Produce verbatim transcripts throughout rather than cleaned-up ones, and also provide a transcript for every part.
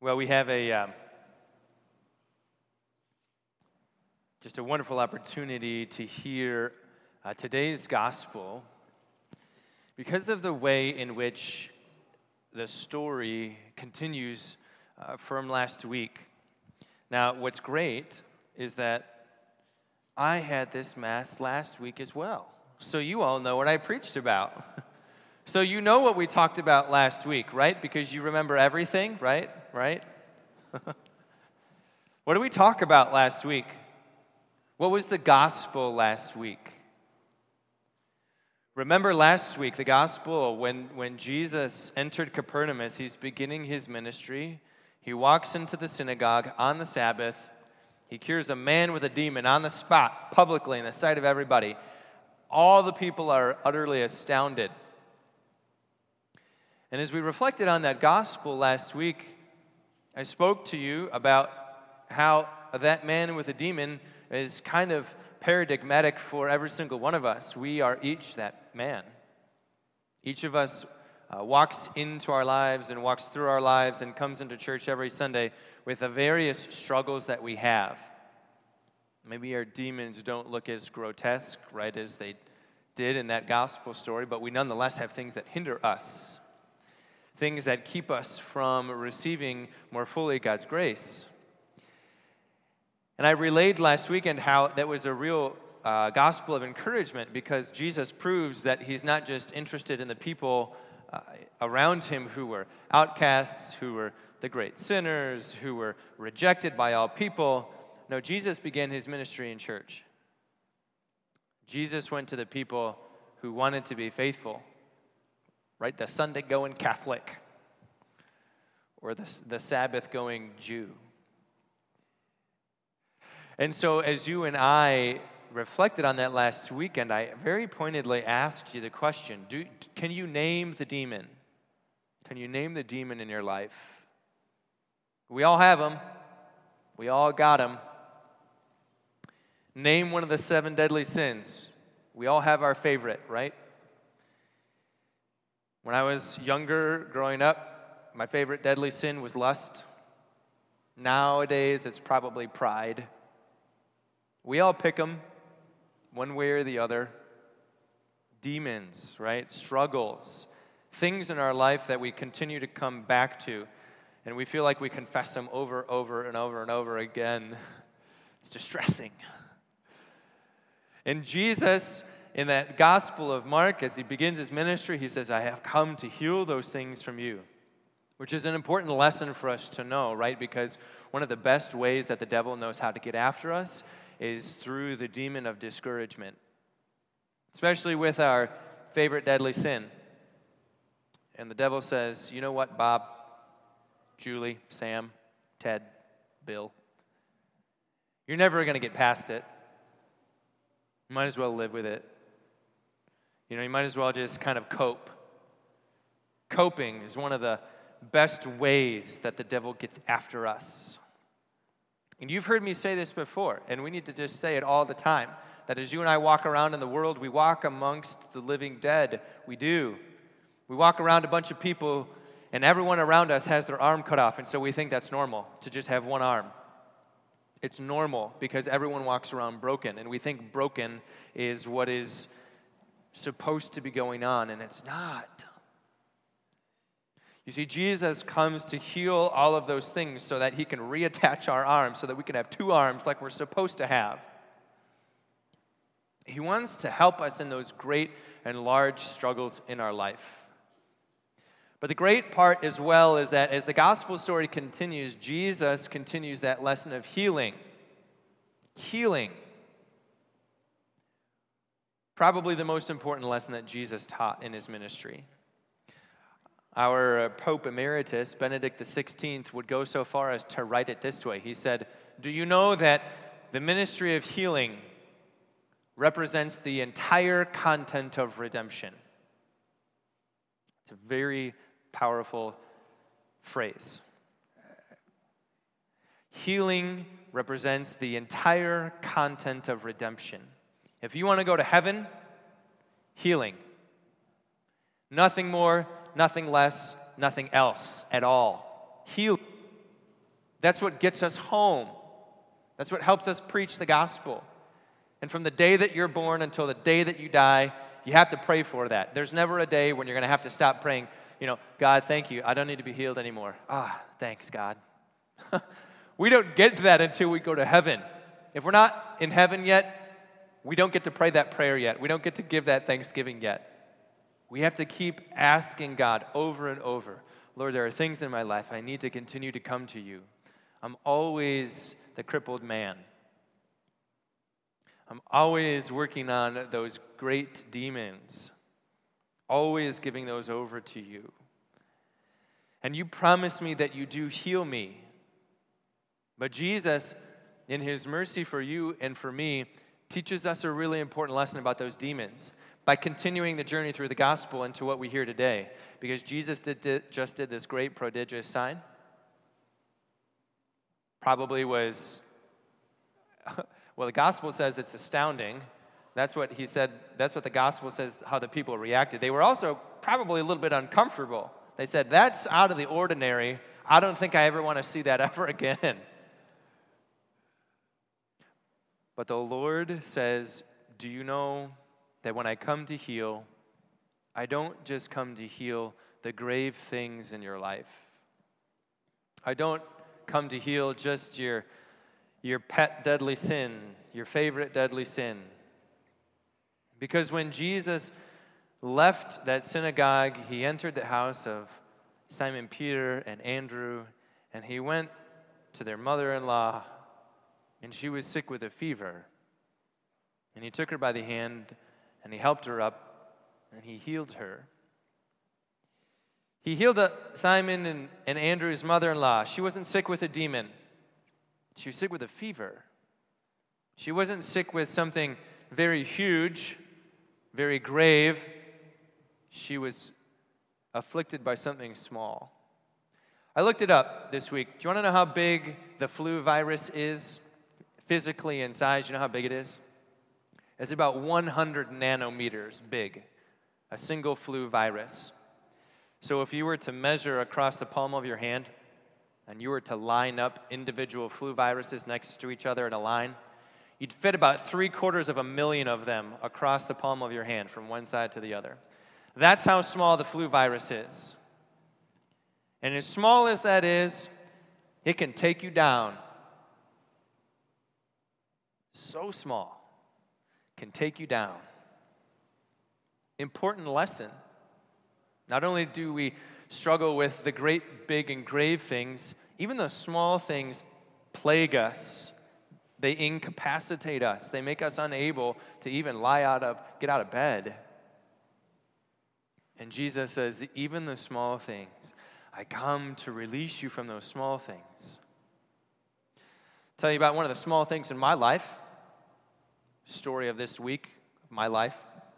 Well, we have a um, just a wonderful opportunity to hear uh, today's gospel because of the way in which the story continues uh, from last week. Now, what's great is that I had this Mass last week as well. So you all know what I preached about. So you know what we talked about last week, right? Because you remember everything, right? Right? What did we talk about last week? What was the gospel last week? Remember last week, the gospel, when, when Jesus entered Capernaum as he's beginning his ministry, he walks into the synagogue on the Sabbath. He cures a man with a demon on the spot, publicly, in the sight of everybody. All the people are utterly astounded. And as we reflected on that gospel last week, I spoke to you about how that man with a demon is kind of paradigmatic for every single one of us. We are each that man. Each of us uh, walks into our lives and walks through our lives and comes into church every Sunday with the various struggles that we have. Maybe our demons don't look as grotesque, right, as they did in that gospel story, but we nonetheless have things that hinder us. Things that keep us from receiving more fully God's grace. And I relayed last weekend how that was a real uh, gospel of encouragement because Jesus proves that he's not just interested in the people uh, around him who were outcasts, who were the great sinners, who were rejected by all people. No, Jesus began his ministry in church. Jesus went to the people who wanted to be faithful. Right, the Sunday-going Catholic or the, the Sabbath-going Jew. And so as you and I reflected on that last weekend, I very pointedly asked you the question, do, can you name the demon? Can you name the demon in your life? We all have them. We all got them. Name one of the seven deadly sins. We all have our favorite, right? When I was younger, growing up, my favorite deadly sin was lust. Nowadays, it's probably pride. We all pick them, one way or the other. Demons, right? Struggles. Things in our life that we continue to come back to, and we feel like we confess them over, over, and over, and over again. It's distressing. And Jesus, in that Gospel of Mark, as he begins his ministry, he says, I have come to heal those things from you, which is an important lesson for us to know, right? Because one of the best ways that the devil knows how to get after us is through the demon of discouragement, especially with our favorite deadly sin. And the devil says, you know what, Bob, Julie, Sam, Ted, Bill, you're never going to get past it. You might as well live with it. You know, you might as well just kind of cope. Coping is one of the best ways that the devil gets after us. And you've heard me say this before, and we need to just say it all the time, that as you and I walk around in the world, we walk amongst the living dead. We do. We walk around a bunch of people, and everyone around us has their arm cut off, and so we think that's normal, to just have one arm. It's normal because everyone walks around broken, and we think broken is what is supposed to be going on, and it's not. You see, Jesus comes to heal all of those things so that he can reattach our arms, so that we can have two arms like we're supposed to have. He wants to help us in those great and large struggles in our life. But the great part as well is that as the gospel story continues, Jesus continues that lesson of healing. Healing. Probably the most important lesson that Jesus taught in his ministry. Our Pope Emeritus, Benedict the sixteenth, would go so far as to write it this way. He said, do you know that the ministry of healing represents the entire content of redemption? It's a very powerful phrase. Healing represents the entire content of redemption. If you want to go to heaven, healing. Nothing more, nothing less, nothing else at all. Healing. That's what gets us home. That's what helps us preach the gospel. And from the day that you're born until the day that you die, you have to pray for that. There's never a day when you're going to have to stop praying, you know, God, thank you. I don't need to be healed anymore. Ah, thanks, God. We don't get to that until we go to heaven. If we're not in heaven yet, we don't get to pray that prayer yet. We don't get to give that thanksgiving yet. We have to keep asking God over and over, Lord, there are things in my life I need to continue to come to you. I'm always the crippled man. I'm always working on those great demons, always giving those over to you. And you promise me that you do heal me. But Jesus, in his mercy for you and for me, teaches us a really important lesson about those demons by continuing the journey through the gospel into what we hear today. Because Jesus did, did, just did this great prodigious sign. Probably was, well, the gospel says it's astounding. That's what he said, that's what the gospel says, how the people reacted. They were also probably a little bit uncomfortable. They said, that's out of the ordinary. I don't think I ever want to see that ever again. But the Lord says, do you know that when I come to heal, I don't just come to heal the grave things in your life. I don't come to heal just your, your pet deadly sin, your favorite deadly sin. Because when Jesus left that synagogue, he entered the house of Simon Peter and Andrew, and he went to their mother-in-law, and she was sick with a fever. And he took her by the hand, and he helped her up, and he healed her. He healed Simon and, and Andrew's mother-in-law. She wasn't sick with a demon. She was sick with a fever. She wasn't sick with something very huge, very grave. She was afflicted by something small. I looked it up this week. Do you want to know how big the flu virus is physically in size? You know how big it is? It's about one hundred nanometers big, a single flu virus. So if you were to measure across the palm of your hand and you were to line up individual flu viruses next to each other in a line, you'd fit about three quarters of a million of them across the palm of your hand from one side to the other. That's how small the flu virus is. And as small as that is, it can take you down. So small, can take you down. Important lesson. Not only do we struggle with the great, big, and grave things, even the small things plague us. They incapacitate us. They make us unable to even lie out of, get out of bed. And Jesus says, even the small things, I come to release you from those small things. I'll tell you about one of the small things in my life. Story of this week of my life.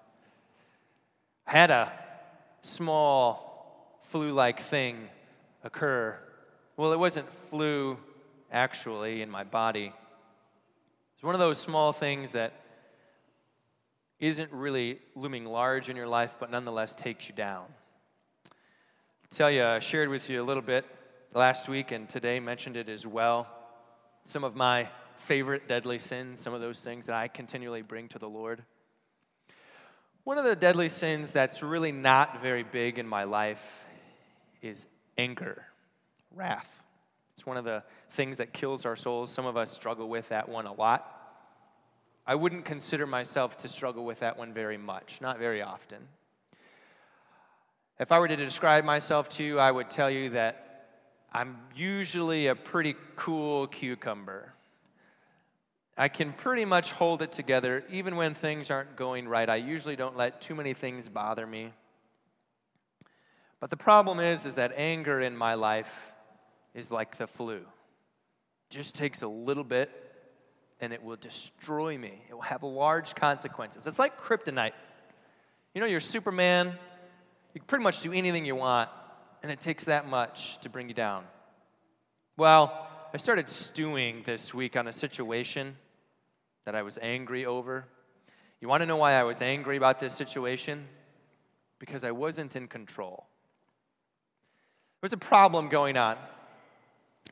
I had a small flu-like thing occur. Well, it wasn't flu actually in my body. It's one of those small things that isn't really looming large in your life, but nonetheless takes you down. I'll tell you, I shared with you a little bit last week and today mentioned it as well. Some of my favorite deadly sins, some of those things that I continually bring to the Lord. One of the deadly sins that's really not very big in my life is anger, wrath. It's one of the things that kills our souls. Some of us struggle with that one a lot. I wouldn't consider myself to struggle with that one very much, not very often. If I were to describe myself to you, I would tell you that I'm usually a pretty cool cucumber. I can pretty much hold it together even when things aren't going right. I usually don't let too many things bother me. But the problem is, is that anger in my life is like the flu. It just takes a little bit and it will destroy me. It will have large consequences. It's like kryptonite. You know, you're Superman. You can pretty much do anything you want, and it takes that much to bring you down. Well, I started stewing this week on a situation that I was angry over. You want to know why I was angry about this situation? Because I wasn't in control. There was a problem going on.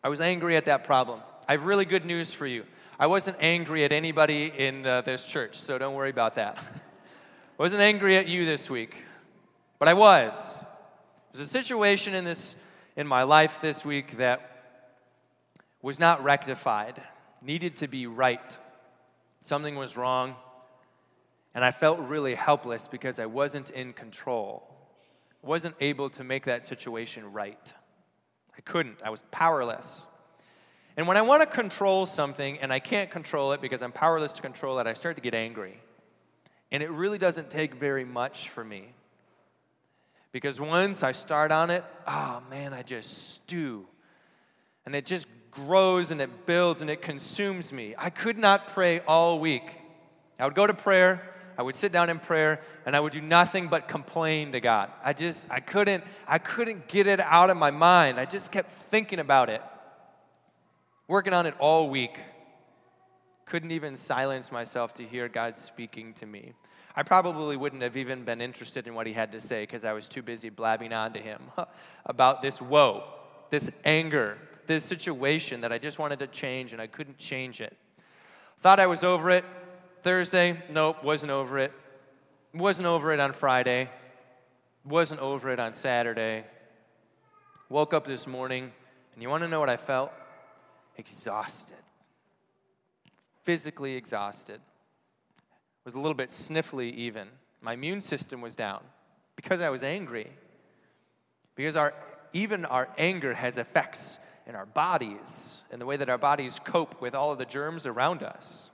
I was angry at that problem. I have really good news for you. I wasn't angry at anybody in uh, this church, so don't worry about that. I wasn't angry at you this week, but I was. There's a situation in this in my life this week that was not rectified, needed to be right. Something was wrong, and I felt really helpless because I wasn't in control. I wasn't able to make that situation right. I couldn't. I was powerless. And when I want to control something and I can't control it because I'm powerless to control it, I start to get angry. And it really doesn't take very much for me. Because once I start on it, oh man, I just stew. And it just grows and it builds and it consumes me. I could not pray all week. I would go to prayer, I would sit down in prayer, and I would do nothing but complain to God. I just, I couldn't, I couldn't get it out of my mind. I just kept thinking about it. Working on it all week. Couldn't even silence myself to hear God speaking to me. I probably wouldn't have even been interested in what he had to say because I was too busy blabbing on to him about this woe, this anger, this situation that I just wanted to change and I couldn't change it. Thought I was over it. Thursday, nope, wasn't over it. Wasn't over it on Friday. Wasn't over it on Saturday. Woke up this morning, and you want to know what I felt? Exhausted. Physically exhausted. Was a little bit sniffly even. My immune system was down because I was angry. Because our even our anger has effects in our bodies and the way that our bodies cope with all of the germs around us.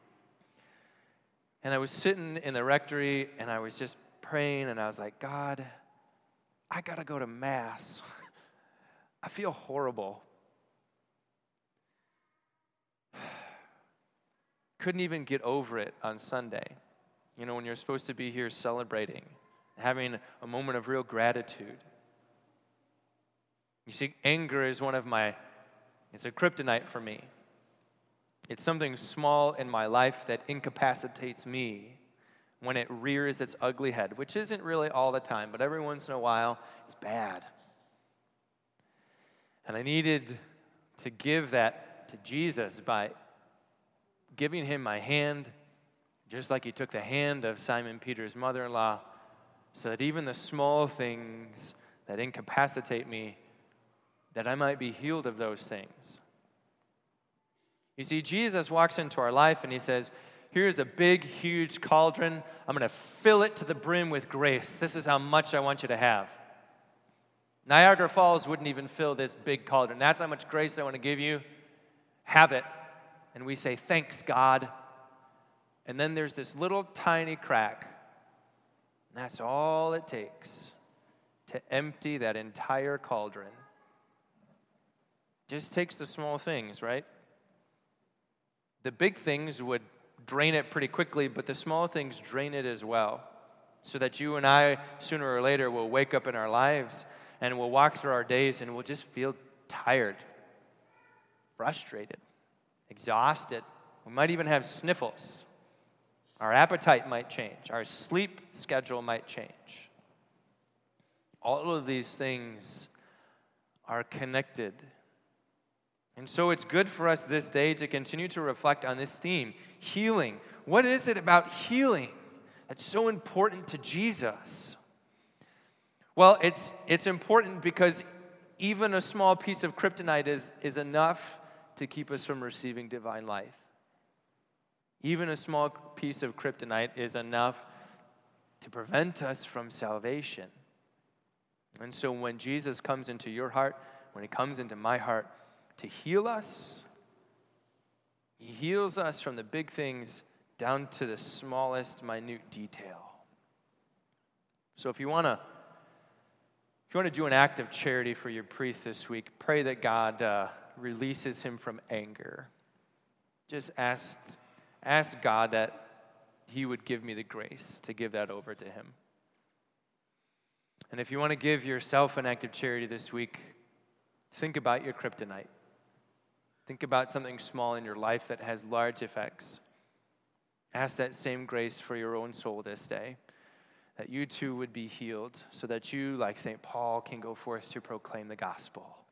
And I was sitting in the rectory and I was just praying and I was like, God, I got to go to Mass. I feel horrible. Couldn't even get over it on Sunday. You know, when you're supposed to be here celebrating, having a moment of real gratitude. You see, anger is one of my, it's a kryptonite for me. It's something small in my life that incapacitates me when it rears its ugly head, which isn't really all the time, but every once in a while, it's bad. And I needed to give that to Jesus by giving him my hand, just like he took the hand of Simon Peter's mother-in-law, so that even the small things that incapacitate me, that I might be healed of those things. You see, Jesus walks into our life and he says, here's a big, huge cauldron. I'm going to fill it to the brim with grace. This is how much I want you to have. Niagara Falls wouldn't even fill this big cauldron. That's how much grace I want to give you. Have it. And we say, thanks, God. And then there's this little tiny crack. And that's all it takes to empty that entire cauldron. Just takes the small things, right? The big things would drain it pretty quickly, but the small things drain it as well. So that you and I, sooner or later, will wake up in our lives and we'll walk through our days and we'll just feel tired, frustrated, exhausted. We might even have sniffles. Our appetite might change. Our sleep schedule might change. All of these things are connected. And so it's good for us this day to continue to reflect on this theme, healing. What is it about healing that's so important to Jesus? Well, it's it's important because even a small piece of kryptonite is, is enough to keep us from receiving divine life. Even a small piece of kryptonite is enough to prevent us from salvation. And so when Jesus comes into your heart, when he comes into my heart to heal us, he heals us from the big things down to the smallest minute detail. So if you want to if you want to do an act of charity for your priest this week, pray that God uh, releases him from anger. Just ask, ask God that he would give me the grace to give that over to him. And if you want to give yourself an act of charity this week, think about your kryptonite. Think about something small in your life that has large effects. Ask that same grace for your own soul this day, that you too would be healed, so that you, like Saint Paul, can go forth to proclaim the gospel.